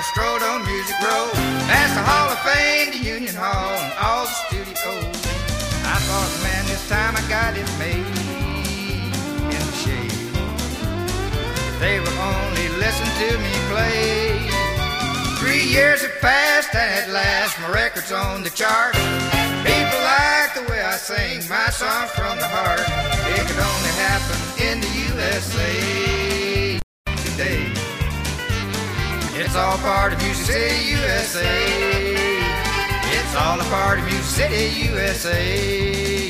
we strolled on Music Row, past the Hall of Fame, the Union Hall, and all the studios. I thought, man, this time I got it made in the shade. If they would only listen to me play. 3 years have passed, and at last my record's on the chart. People like the way I sing my songs from the heart. It could only happen in the USA today. It's all part of Music City, USA. It's all a part of Music City, USA.